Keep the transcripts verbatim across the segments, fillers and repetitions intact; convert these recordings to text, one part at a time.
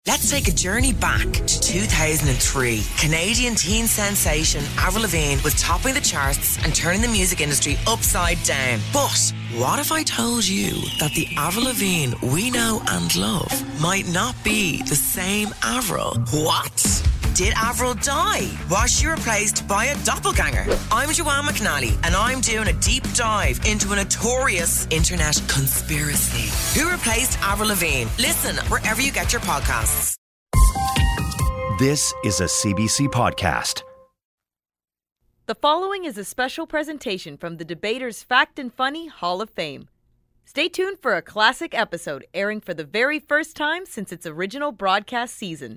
Let's take a journey back to two thousand three. Canadian teen sensation Avril Lavigne was topping the charts and turning the music industry upside down. But what if I told you that the Avril Lavigne we know and love might not be the same Avril? What? Did Avril die? Was she replaced by a doppelganger? I'm Joanne McNally, and I'm doing a deep dive into a notorious internet conspiracy. Who replaced Avril Lavigne? Listen wherever you get your podcasts. This is a C B C podcast. The following is a special presentation from the Debaters Fact and Funny Hall of Fame. Stay tuned for a classic episode airing for the very first time since its original broadcast season.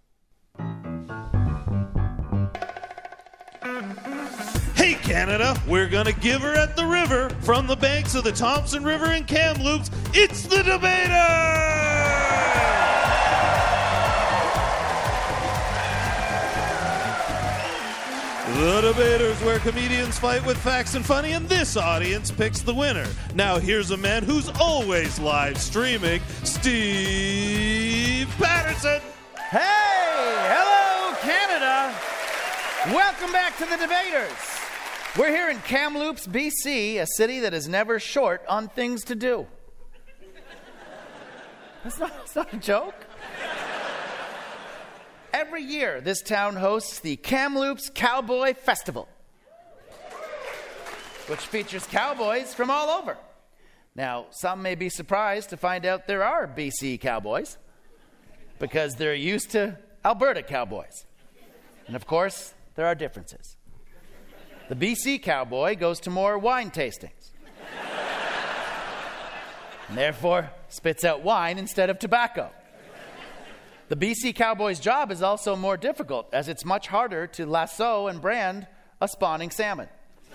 Hey Canada, we're gonna give her at the river from the banks of the Thompson River in Kamloops. It's the Debaters! The Debaters, where comedians fight with facts and funny, and this audience picks the winner. Now here's a man who's always live streaming, Steve Patterson. Hey, hello Canada. Welcome back to the Debaters. We're here in Kamloops, B C, a city that is never short on things to do. That's not, that's not a joke. Every year, this town hosts the Kamloops Cowboy Festival, which features cowboys from all over. Now, some may be surprised to find out there are B C cowboys, because they're used to Alberta cowboys. And of course, there are differences. The B C cowboy goes to more wine tastings, and therefore spits out wine instead of tobacco. The B C cowboy's job is also more difficult, as it's much harder to lasso and brand a spawning salmon.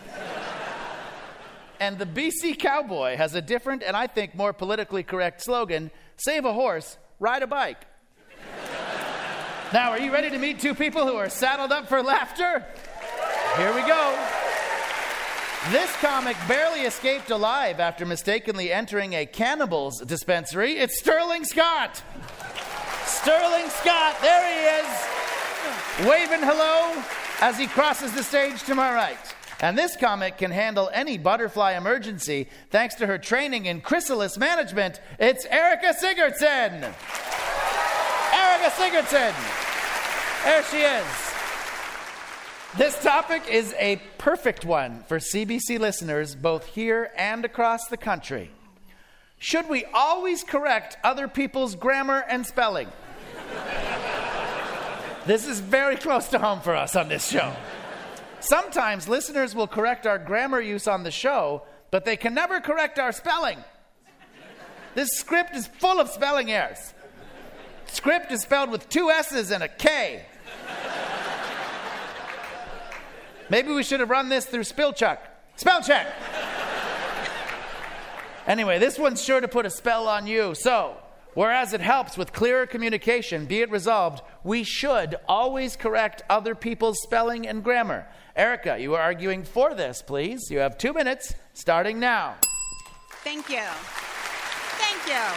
And the B C cowboy has a different and I think more politically correct slogan: save a horse, ride a bike. Now, are you ready to meet two people who are saddled up for laughter? Here we go. This comic barely escaped alive after mistakenly entering a cannibal's dispensary. It's Sterling Scott. Sterling Scott, there he is, waving hello as he crosses the stage to my right. And this comic can handle any butterfly emergency thanks to her training in chrysalis management. It's Erica Sigurdsson. Erica Sigurdsson. There she is. This topic is a perfect one for C B C listeners both here and across the country. Should we always correct other people's grammar and spelling? This is very close to home for us on this show. Sometimes listeners will correct our grammar use on the show, but they can never correct our spelling. This script is full of spelling errors. Script is spelled with two S's and a K. Maybe we should have run this through spell check. Spell check. Anyway, this one's sure to put a spell on you. So, whereas it helps with clearer communication, be it resolved, we should always correct other people's spelling and grammar. Erica, you are arguing for this, please. You have two minutes, starting now. Thank you. Thank you.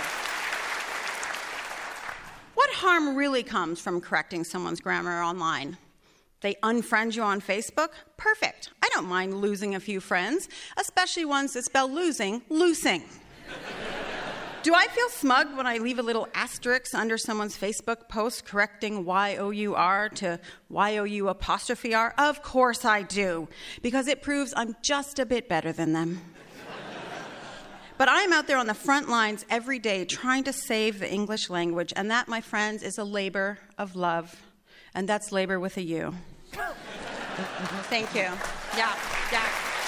What harm really comes from correcting someone's grammar online? They unfriend you on Facebook? Perfect. I don't mind losing a few friends, especially ones that spell losing, loosing. Do I feel smug when I leave a little asterisk under someone's Facebook post correcting Y O U R to Y O U apostrophe R? Of course I do, because it proves I'm just a bit better than them. But I'm out there on the front lines every day trying to save the English language, and that, my friends, is a labor of love. And that's labor with a U. Thank you. Yeah, yeah.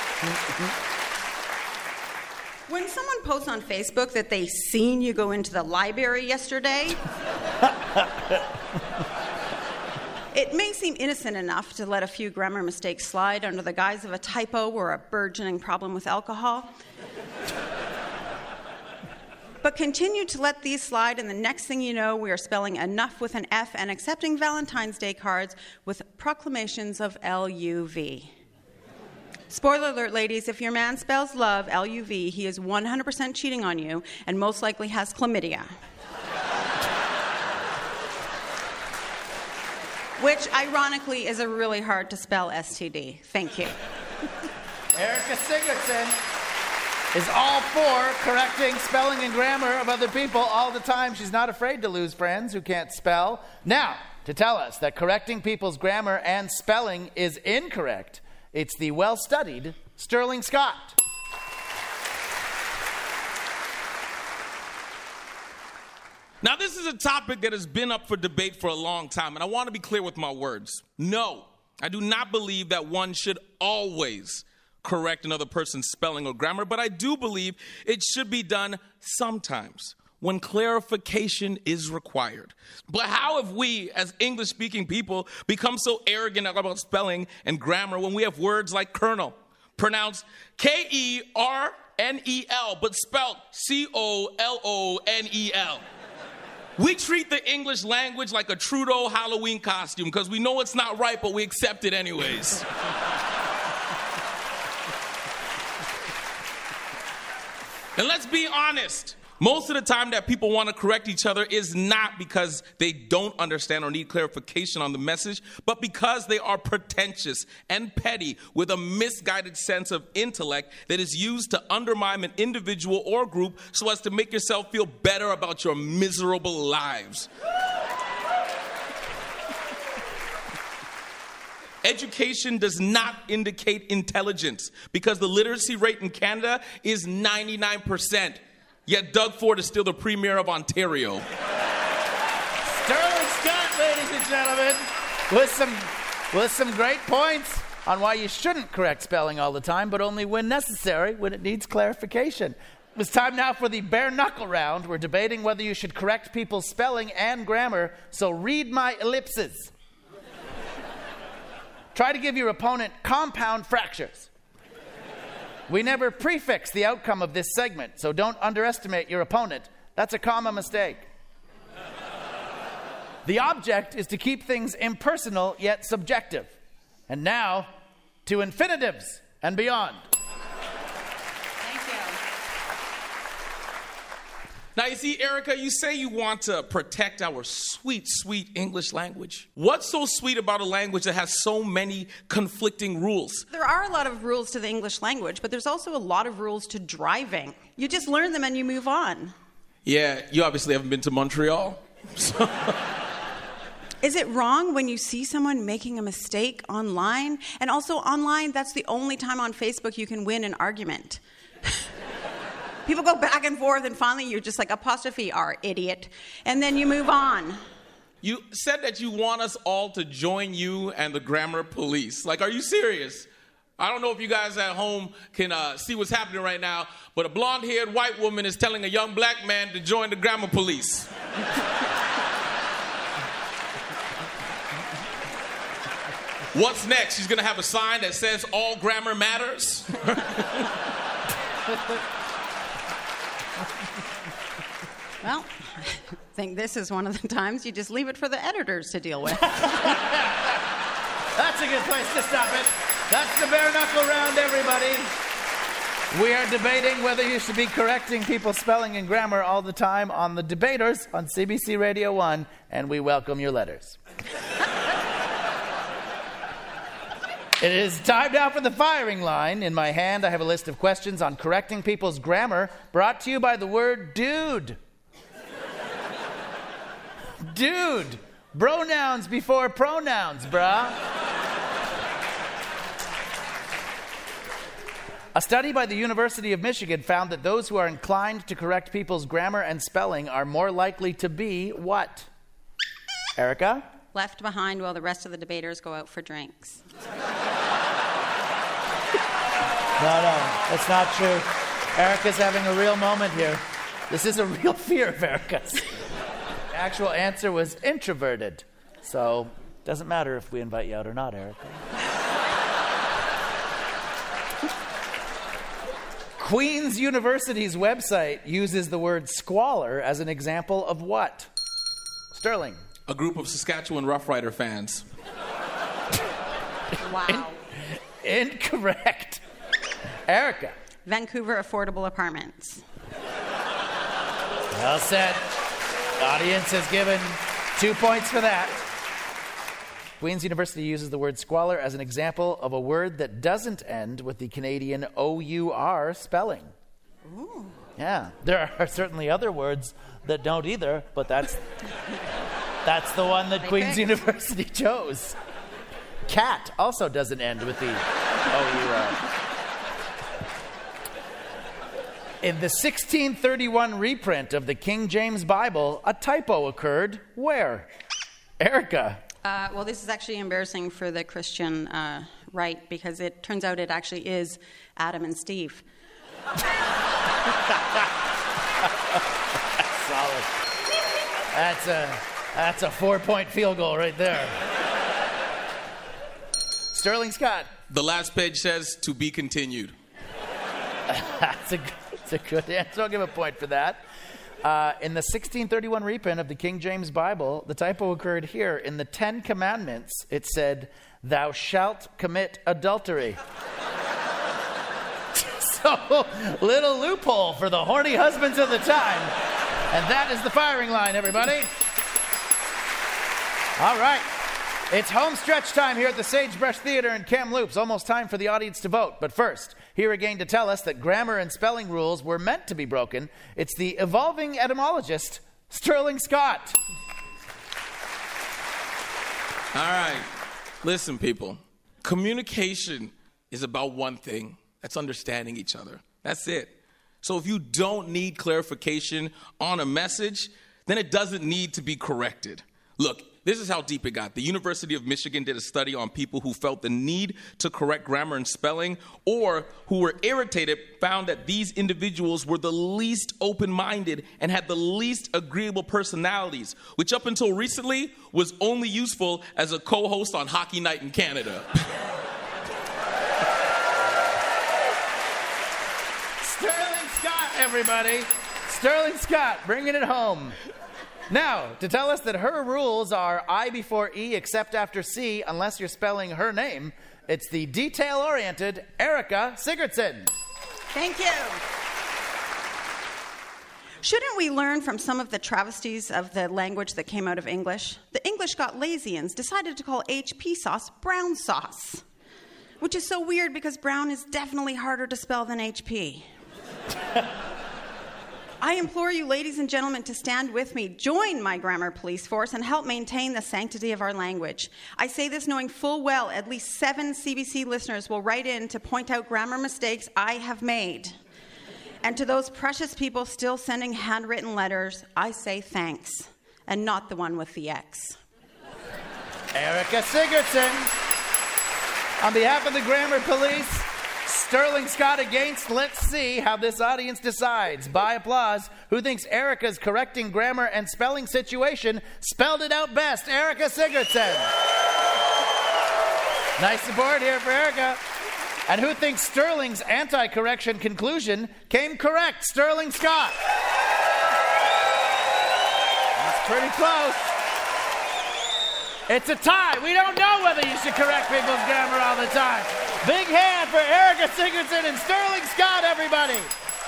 When someone posts on Facebook that they seen you go into the library yesterday, it may seem innocent enough to let a few grammar mistakes slide under the guise of a typo or a burgeoning problem with alcohol. But continue to let these slide, and the next thing you know, we are spelling enough with an F and accepting Valentine's Day cards with proclamations of L U V. Spoiler alert, ladies, if your man spells love, L U V, he is one hundred percent cheating on you and most likely has chlamydia. which ironically is a really hard to spell S T D. Thank you. Erica Sigurdsson is all for correcting spelling and grammar of other people all the time. She's not afraid to lose friends who can't spell. Now, to tell us that correcting people's grammar and spelling is incorrect, it's the well-studied Sterling Scott. Now, this is a topic that has been up for debate for a long time, and I want to be clear with my words. No, I do not believe that one should always correct another person's spelling or grammar, but I do believe it should be done sometimes when clarification is required. But how have we, as English-speaking people, become so arrogant about spelling and grammar when we have words like colonel, pronounced K E R N E L, but spelled C O L O N E L? We treat the English language like a Trudeau Halloween costume because we know it's not right, but we accept it anyways. And let's be honest, most of the time that people want to correct each other is not because they don't understand or need clarification on the message, but because they are pretentious and petty with a misguided sense of intellect that is used to undermine an individual or group so as to make yourself feel better about your miserable lives. Education does not indicate intelligence because the literacy rate in Canada is ninety-nine percent. Yet Doug Ford is still the premier of Ontario. Sterling Scott, ladies and gentlemen, with some, with some great points on why you shouldn't correct spelling all the time, but only when necessary, when it needs clarification. It's time now for the bare knuckle round. We're debating whether you should correct people's spelling and grammar, so read my ellipses. Try to give your opponent compound fractures. We never prefix the outcome of this segment, so don't underestimate your opponent. That's a common mistake. The object is to keep things impersonal yet subjective. And now, to infinitives and beyond. Now, you see, Erica, you say you want to protect our sweet, sweet English language. What's so sweet about a language that has so many conflicting rules? There are a lot of rules to the English language, but there's also a lot of rules to driving. You just learn them and you move on. Yeah, you obviously haven't been to Montreal. So. Is it wrong when you see someone making a mistake online? And also online, that's the only time on Facebook you can win an argument. People go back and forth, and finally you're just like, apostrophe R, idiot. And then you move on. You said that you want us all to join you and the grammar police. Like, are you serious? I don't know if you guys at home can uh, see what's happening right now, but a blonde-haired white woman is telling a young black man to join the grammar police. What's next? She's going to have a sign that says, all grammar matters? Well, I think this is one of the times you just leave it for the editors to deal with. That's a good place to stop it. That's the bare knuckle round, everybody. We are debating whether you should be correcting people's spelling and grammar all the time on The Debaters on C B C Radio one, and we welcome your letters. It is time now for the firing line. In my hand, I have a list of questions on correcting people's grammar, brought to you by the word dude. Dude. Pronouns before pronouns, brah. A study by the University of Michigan found that those who are inclined to correct people's grammar and spelling are more likely to be what? Erica? Left behind while the rest of the debaters go out for drinks. No, no, that's not true. Erica's having a real moment here. This is a real fear of Erica's. The actual answer was introverted. So, doesn't matter if we invite you out or not, Erica. Queen's University's website uses the word squalor as an example of what? Sterling. A group of Saskatchewan Rough Rider fans. Wow. In- incorrect. Erica. Vancouver affordable apartments. Well said. The audience has given two points for that. Queen's University uses the word squalor as an example of a word that doesn't end with the Canadian O U R spelling. Ooh. Yeah, there are certainly other words that don't either, but that's that's the one that They Queen's picked. University chose. Cat also doesn't end with the O U R. In the sixteen thirty-one reprint of the King James Bible, a typo occurred where? Erica. Uh, well, this is actually embarrassing for the Christian uh, right, because it turns out it actually is Adam and Steve. Solid. That's a that's a four-point field goal right there. Sterling Scott. The last page says, to be continued. That's a, that's a good answer. I'll give a point for that. Uh, in the sixteen thirty-one reprint of the King James Bible, the typo occurred here. In the Ten Commandments, it said, thou shalt commit adultery. So, little loophole for the horny husbands of the time. And that is the firing line, everybody. All right. It's home stretch time here at the Sagebrush Theatre in Kamloops. Almost time for the audience to vote. But first, here again to tell us that grammar and spelling rules were meant to be broken, it's the evolving etymologist, Sterling Scott. All right. Listen, people. Communication is about one thing. That's understanding each other. That's it. So if you don't need clarification on a message, then it doesn't need to be corrected. Look, this is how deep it got. The University of Michigan did a study on people who felt the need to correct grammar and spelling or who were irritated, found that these individuals were the least open-minded and had the least agreeable personalities, which up until recently was only useful as a co-host on Hockey Night in Canada. Sterling Scott, everybody. Sterling Scott, bringing it home. Now, to tell us that her rules are I before E except after C unless you're spelling her name, it's the detail-oriented Erica Sigurdsson. Thank you. Shouldn't we learn from some of the travesties of the language that came out of English? The English got lazy and decided to call H P sauce brown sauce, which is so weird because brown is definitely harder to spell than H P. I implore you, ladies and gentlemen, to stand with me, join my grammar police force, and help maintain the sanctity of our language. I say this knowing full well at least seven C B C listeners will write in to point out grammar mistakes I have made. And to those precious people still sending handwritten letters, I say thanks, and not the one with the X. Erica Sigurdsson. On behalf of the Grammar Police, Sterling Scott against. Let's see how this audience decides. By applause, who thinks Erica's correcting grammar and spelling situation spelled it out best? Erica Sigurdsson. Nice support here for Erica. And who thinks Sterling's anti-correction conclusion came correct? Sterling Scott. That's pretty close. It's a tie. We don't know whether you should correct people's grammar all the time. Big hand for Erica Sigurdsson and Sterling Scott, everybody.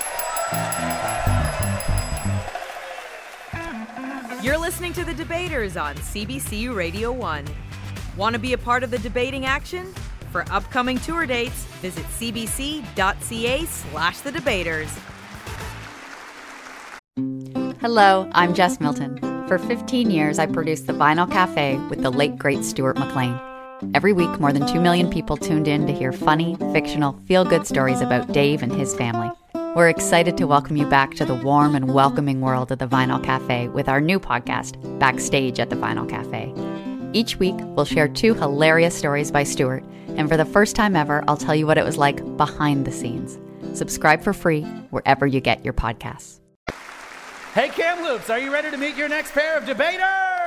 You're listening to The Debaters on C B C Radio one. Want to be a part of the debating action? For upcoming tour dates, visit cbc.ca slash the debaters. Hello, I'm Jess Milton. For fifteen years, I produced The Vinyl Cafe with the late, great Stuart McLean. Every week, more than two million people tuned in to hear funny, fictional, feel-good stories about Dave and his family. We're excited to welcome you back to the warm and welcoming world of The Vinyl Cafe with our new podcast, Backstage at The Vinyl Cafe. Each week, we'll share two hilarious stories by Stuart, and for the first time ever, I'll tell you what it was like behind the scenes. Subscribe for free wherever you get your podcasts. Hey, Kamloops, are you ready to meet your next pair of debaters?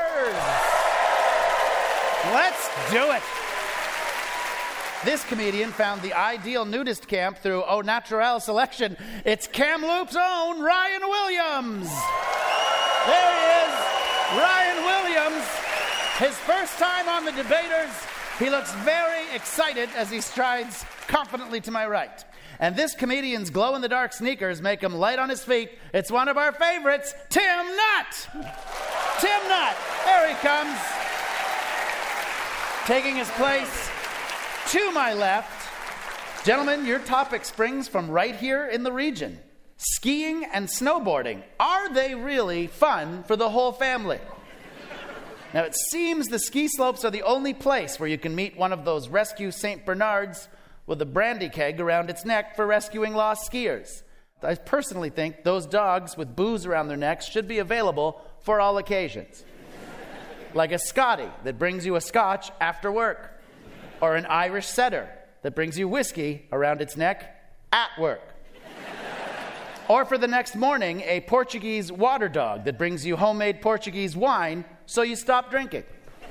Let's do it. This comedian found the ideal nudist camp through Au Naturel selection. It's Kamloops' own Ryan Williams. There he is, Ryan Williams. His first time on the debaters. He looks very excited as he strides confidently to my right. And this comedian's glow-in-the-dark sneakers make him light on his feet. It's one of our favorites, Tim Nutt. Tim Nutt, there he comes. Taking his place to my left, gentlemen, your topic springs from right here in the region. Skiing and snowboarding. Are they really fun for the whole family? Now, it seems the ski slopes are the only place where you can meet one of those rescue Saint Bernards with a brandy keg around its neck for rescuing lost skiers. I personally think those dogs with booze around their necks should be available for all occasions. Like a Scotty that brings you a scotch after work, or an Irish setter that brings you whiskey around its neck at work. Or for the next morning, a Portuguese water dog that brings you homemade Portuguese wine so you stop drinking.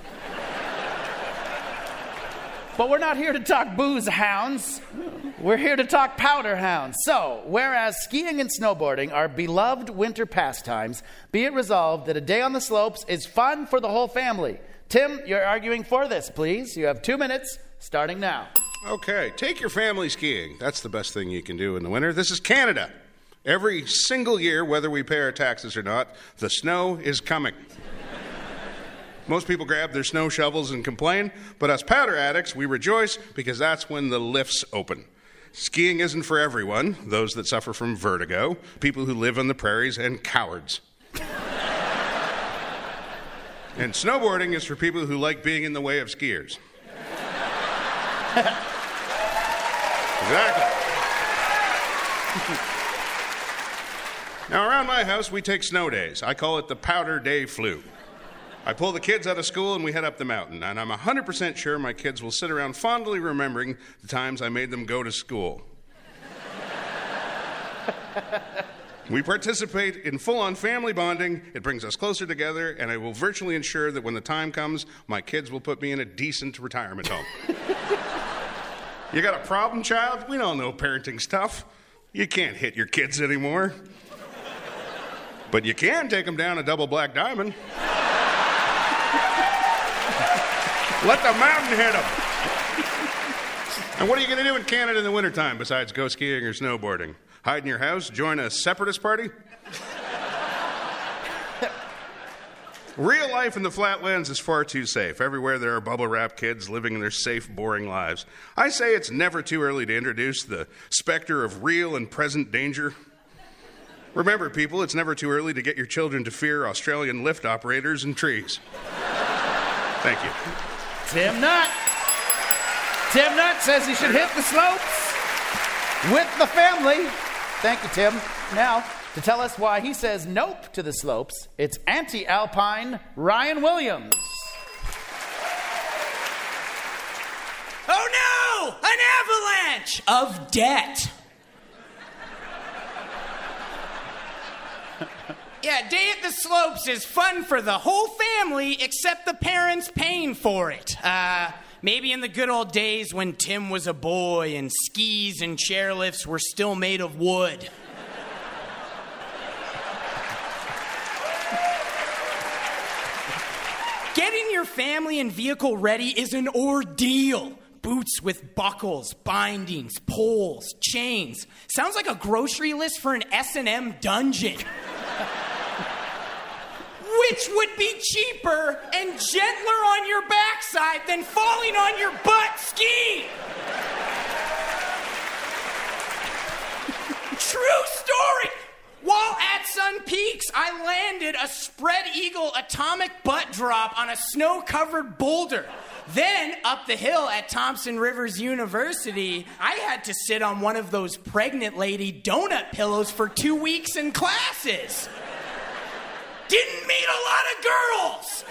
But we're not here to talk booze hounds. We're here to talk powder hounds. So, whereas skiing and snowboarding are beloved winter pastimes, be it resolved that a day on the slopes is fun for the whole family. Tim, you're arguing for this, please. You have two minutes, starting now. Okay, take your family skiing. That's the best thing you can do in the winter. This is Canada. Every single year, whether we pay our taxes or not, the snow is coming. Most people grab their snow shovels and complain, but us powder addicts, we rejoice because that's when the lifts open. Skiing isn't for everyone, those that suffer from vertigo, people who live on the prairies, and cowards. And snowboarding is for people who like being in the way of skiers. Exactly. Now, around my house, we take snow days. I call it the powder day flu. I pull the kids out of school and we head up the mountain, and I'm one hundred percent sure my kids will sit around fondly remembering the times I made them go to school. We participate in full-on family bonding. It brings us closer together, and I will virtually ensure that when the time comes, my kids will put me in a decent retirement home. You got a problem, child? We all know parenting's tough. You can't hit your kids anymore. But you can take them down a double black diamond. Let the mountain hit them. And what are you going to do in Canada in the wintertime besides go skiing or snowboarding? Hide in your house? Join a separatist party? Real life in the flatlands is far too safe. Everywhere there are bubble wrap kids living their safe, boring lives. I say it's never too early to introduce the specter of real and present danger. Remember, people, it's never too early to get your children to fear Australian lift operators and trees. Thank you. Tim Nutt. Tim Nutt says he should hit the slopes with the family. Thank you, Tim. Now, to tell us why he says nope to the slopes, it's anti-alpine Ryan Williams. Oh no! An avalanche of debt. Yeah, day at the slopes is fun for the whole family except the parents paying for it. Uh, maybe in the good old days when Tim was a boy and skis and chairlifts were still made of wood. Getting your family and vehicle ready is an ordeal. Boots with buckles, bindings, poles, chains. Sounds like a grocery list for an S and M dungeon. Which would be cheaper and gentler on your backside than falling on your butt skiing. True story. While at Sun Peaks, I landed a spread eagle atomic butt drop on a snow-covered boulder. Then, up the hill at Thompson Rivers University, I had to sit on one of those pregnant lady donut pillows for two weeks in classes. Didn't meet a lot of girls.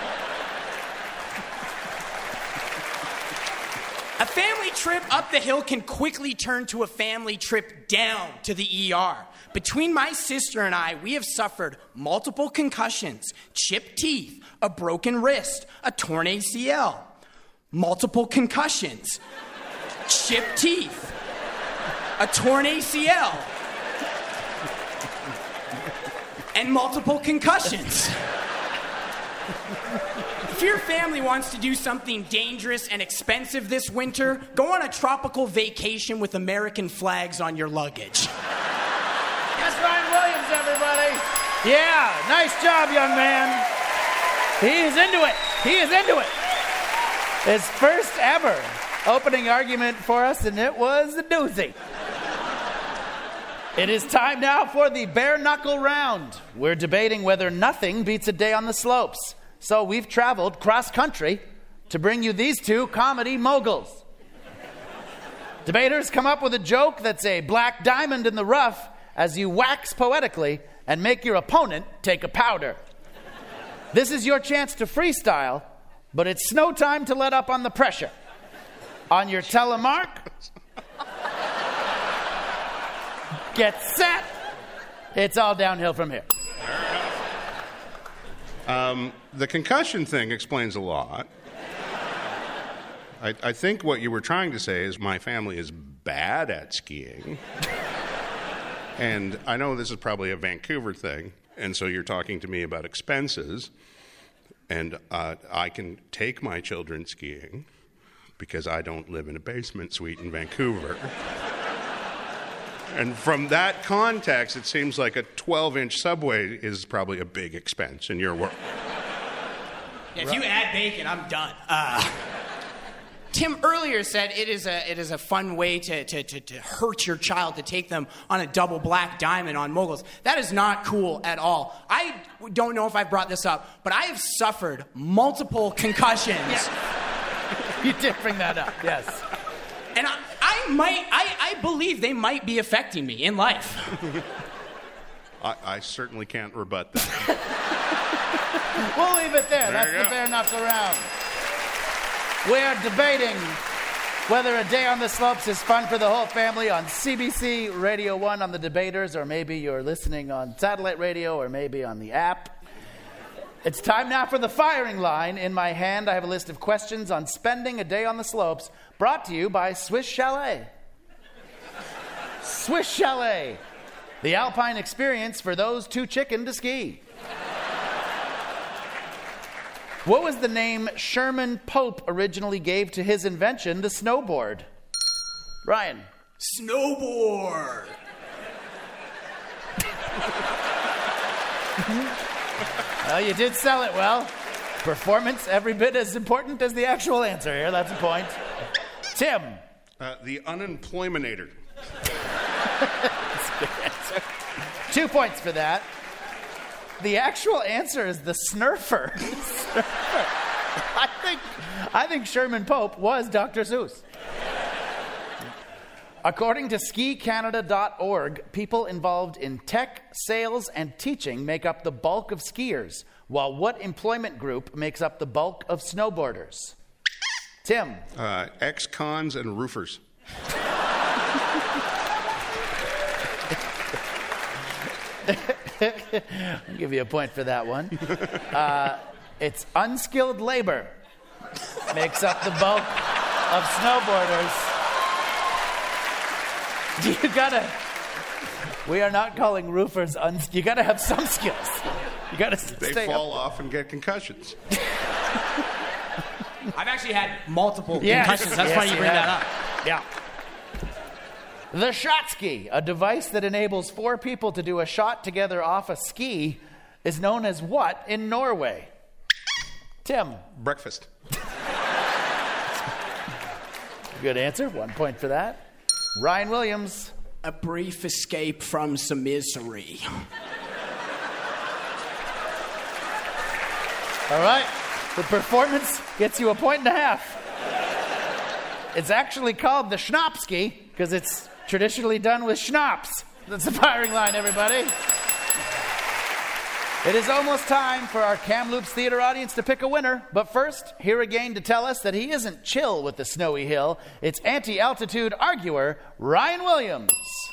A family trip up the hill can quickly turn to a family trip down to the E R. Between my sister and I, we have suffered multiple concussions, chipped teeth, a broken wrist, a torn A C L. Multiple concussions, chipped teeth, a torn A C L, and multiple concussions. If your family wants to do something dangerous and expensive this winter, go on a tropical vacation with American flags on your luggage. That's Ryan Williams, everybody. Yeah, nice job, young man. He is into it. He is into it. His first ever opening argument for us, and it was a doozy. It is time now for the bare knuckle round. We're debating whether nothing beats a day on the slopes. So we've traveled cross country to bring you these two comedy moguls. Debaters, come up with a joke that's a black diamond in the rough as you wax poetically and make your opponent take a powder. This is your chance to freestyle, but it's no time to let up on the pressure. On your telemark, get set. It's all downhill from here. Um, the concussion thing explains a lot. I, I think what you were trying to say is my family is bad at skiing. And I know this is probably a Vancouver thing, and so you're talking to me about expenses. And uh, I can take my children skiing because I don't live in a basement suite in Vancouver. And from that context, it seems like a twelve-inch subway is probably a big expense in your world. Yeah, if you add bacon, I'm done. Uh, Tim earlier said it is a it is a fun way to, to, to, to hurt your child, to take them on a double black diamond on moguls. That is not cool at all. I don't know if I've brought this up, but I have suffered multiple concussions. Yeah. You did bring that up, yes. And I, I might, I, I believe they might be affecting me in life. I, I certainly can't rebut that. We'll leave it there. There That's you the go. bare knuckle round. We're debating whether a day on the slopes is fun for the whole family on C B C Radio one on the Debaters, or maybe you're listening on satellite radio, or maybe on the app. It's time now for the firing line. In my hand, I have a list of questions on spending a day on the slopes, brought to you by Swiss Chalet. Swiss Chalet, the alpine experience for those too chicken to ski. What was the name Sherman Pope originally gave to his invention, the snowboard? Ryan. Snowboard. Well, you did sell it well. Performance every bit as important as the actual answer here. That's a point. Tim. Uh, the unemployminator. That's a good answer. Two points for that. The actual answer is the snurfer. Snurfer. I think, I think Sherman Pope was Doctor Seuss. According to ski canada dot org, people involved in tech, sales, and teaching make up the bulk of skiers, while what employment group makes up the bulk of snowboarders? Tim. Uh, ex-cons and roofers. I'll give you a point for that one. Uh, it's unskilled labor makes up the bulk of snowboarders. You gotta. We are not calling roofers unskilled. You gotta have some skills. You gotta They stay fall up. off and get concussions. I've actually had multiple Yes. concussions. That's Yes, funny you you bring have. that up. Yeah. The shot ski, a device that enables four people to do a shot together off a ski, is known as what in Norway? Tim. Breakfast. Good answer. One point for that. Ryan Williams. A brief escape from some misery. All right. The performance gets you a point and a half. It's actually called the Schnapski because it's traditionally done with schnapps. That's the firing line, everybody. It is almost time for our Kamloops Theater audience to pick a winner. But first, here again to tell us that he isn't chill with the snowy hill, it's anti-altitude arguer Ryan Williams.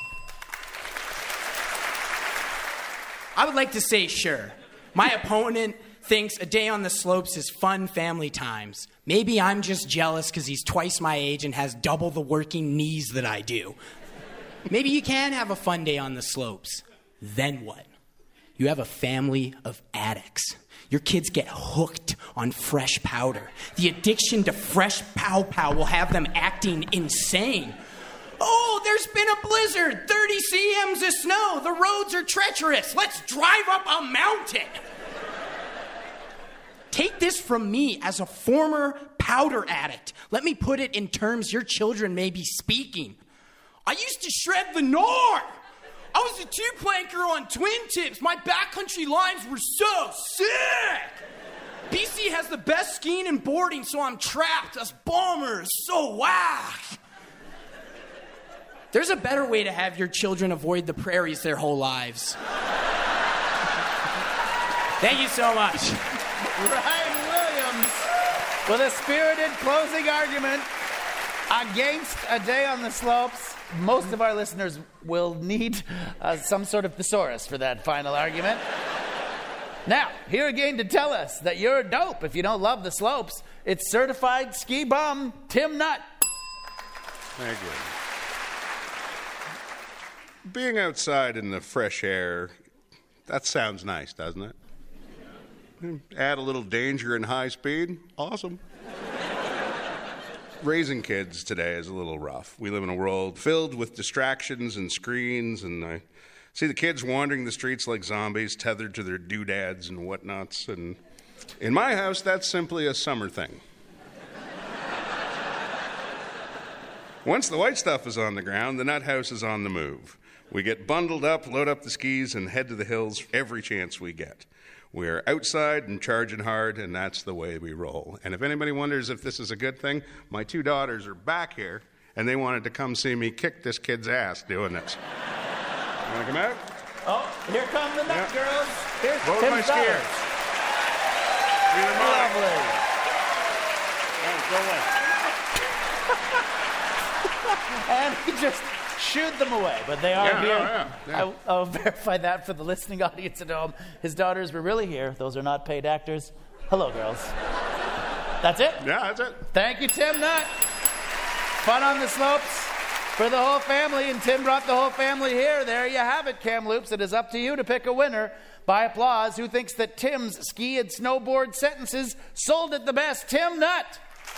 I would like to say sure. My opponent thinks a day on the slopes is fun family times. Maybe I'm just jealous because he's twice my age and has double the working knees that I do. Maybe you can have a fun day on the slopes. Then what? You have a family of addicts. Your kids get hooked on fresh powder. The addiction to fresh pow pow will have them acting insane. Oh, there's been a blizzard, thirty centimeters of snow. The roads are treacherous. Let's drive up a mountain. Take this from me as a former powder addict. Let me put it in terms your children may be speaking. I used to shred the gnar. I was a two-planker on twin tips. My backcountry lines were so sick. B C has the best skiing and boarding, so I'm trapped. Us bombers, so whack. There's a better way to have your children avoid the prairies their whole lives. Thank you so much. Ryan Williams with a spirited closing argument against a day on the slopes. Most of our listeners will need uh, some sort of thesaurus for that final argument. Now, here again to tell us that you're a dope if you don't love the slopes, it's certified ski bum Tim Nutt. Thank you. Being outside in the fresh air, that sounds nice, doesn't it? Add a little danger and high speed, awesome. Raising kids today is a little rough. We live in a world filled with distractions and screens, and I see the kids wandering the streets like zombies, tethered to their doodads and whatnots. And in my house, that's simply a summer thing. Once the white stuff is on the ground, the nut house is on the move. We get bundled up, load up the skis, and head to the hills every chance we get. We're outside and charging hard, and that's the way we roll. And if anybody wonders if this is a good thing, my two daughters are back here, and they wanted to come see me kick this kid's ass doing this. You want to come out? Oh, here come the Nut Yeah. Girls. Here's Both Tim's my daughters. skiers. You're mine. Lovely. Yeah, go away. And he just shooed them away, but they are Yeah, here. no, yeah, yeah. I, I'll verify that for the listening audience at home. His daughters were really here. Those are not paid actors. Hello, girls. That's it? Yeah, that's it. Thank you, Tim Nutt. Fun on the slopes for the whole family, and Tim brought the whole family here. There you have it, Kamloops. It is up to you to pick a winner. By applause, who thinks that Tim's ski and snowboard sentences sold it the best? Tim Nutt.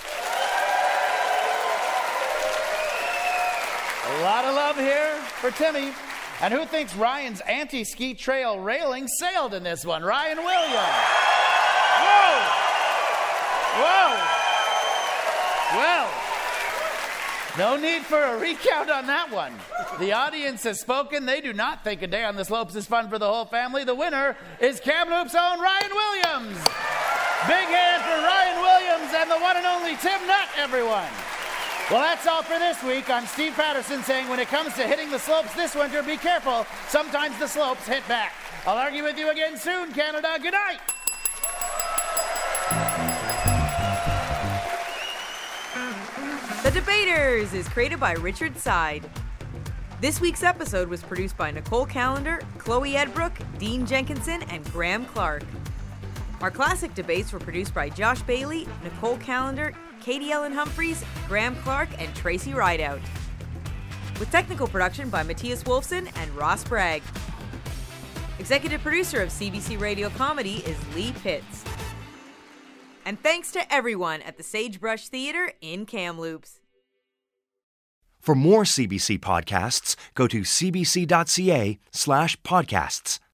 A lot of love here for Timmy. And who thinks Ryan's anti-ski trail railing sailed in this one? Ryan Williams. Whoa! Whoa! Well, no need for a recount on that one. The audience has spoken. They do not think a day on the slopes is fun for the whole family. The winner is Kamloops' own Ryan Williams. Big hand for Ryan Williams and the one and only Tim Nutt, everyone. Well, that's all for this week. I'm Steve Patterson saying when it comes to hitting the slopes this winter, be careful. Sometimes the slopes hit back. I'll argue with you again soon, Canada. Good night. The Debaters is created by Richard Side. This week's episode was produced by Nicole Callender, Chloe Edbrook, Dean Jenkinson, and Graham Clark. Our classic debates were produced by Josh Bailey, Nicole Callender, Katie Ellen Humphreys, Graham Clark, and Tracy Rideout. With technical production by Matthias Wolfson and Ross Bragg. Executive producer of C B C Radio Comedy is Lee Pitts. And thanks to everyone at the Sagebrush Theatre in Kamloops. For more C B C podcasts, go to cbc.ca slash podcasts.